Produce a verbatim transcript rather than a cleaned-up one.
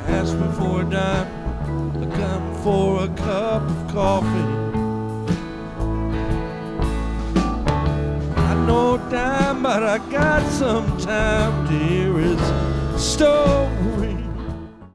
ask me for a dime, I come for a cup of coffee. I know a dime, but I got some time, dear. It's stove